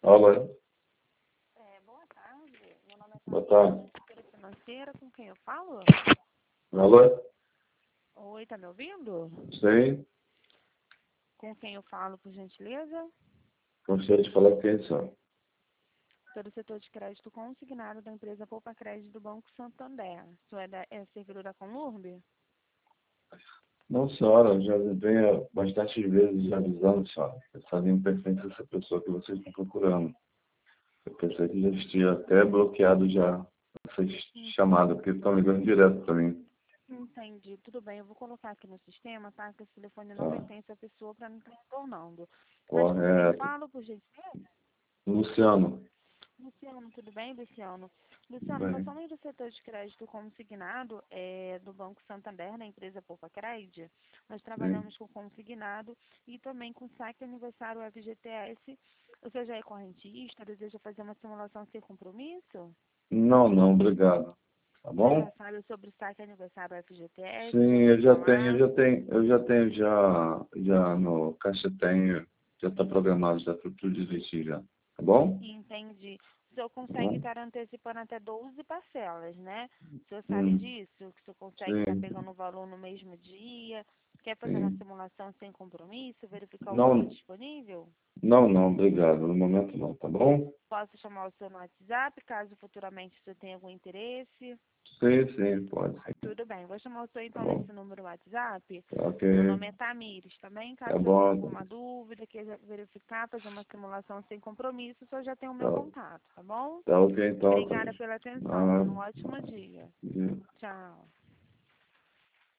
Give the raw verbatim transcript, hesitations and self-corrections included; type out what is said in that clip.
Alô, É, boa tarde. Meu nome é boa Carla, tarde. assessora financeira, com quem eu falo? Alô, Oi, tá me ouvindo? sim, Com quem eu falo, por gentileza? gostaria de falar quem são. Sou do setor de crédito consignado da empresa Poupa Crédito do Banco Santander. Sou é, da, é servidor da Conurb? Não, senhora, eu já venho bastante vezes avisando, senhora. Essa linha pertence a essa pessoa que vocês estão procurando. Eu pensei que já tinha até bloqueado já essa chamada, porque estão ligando direto para mim. Entendi. Tudo bem, eu vou colocar aqui no sistema, tá? Que esse telefone não Tá, pertence à pessoa para não estar retornando. Mas com quem eu correto. falo, por gentileza? Luciano, Luciano, tudo bem, Luciano? tudo Luciano, nós bem. somos do setor de crédito consignado é, do Banco Santander, da empresa Poupa Crédito. Nós Sim. trabalhamos com consignado e também com saque aniversário F G T S. Você já é correntista, deseja fazer uma simulação sem compromisso? Não, não, obrigado. Tá Você já bom? sabe sobre o saque aniversário F G T S? Já Sim, ouviu eu já tenho, eu falar? já tenho, eu já tenho já, já no Caixa tenho, já está programado, já está tudo direitinho já. Tá bom? Entendi. O senhor Tá consegue bom? estar antecipando até doze parcelas, né? O senhor sabe Hum, disso? Que o senhor consegue estar sim, pegando o valor no mesmo dia? Quer fazer uma sim. simulação sem compromisso? Verificar o valor Não, disponível? não, não, obrigado. No momento não, tá bom? Posso chamar o senhor no WhatsApp, caso futuramente o senhor tenha algum interesse? Sim, sim, pode sim. Tudo bem. Vou chamar o senhor Tá então bom? nesse número do WhatsApp. Tá ok. Meu nome é Tamires, também. Tá Caso o senhor tenha bom. alguma dúvida, queira verificar, fazer uma simulação sem compromisso, o senhor já tem o meu Tá, contato, tá bom? tá ok então, Obrigada Thaís. pela atenção. Ah, Tenha um ótimo dia. ah, Tchau.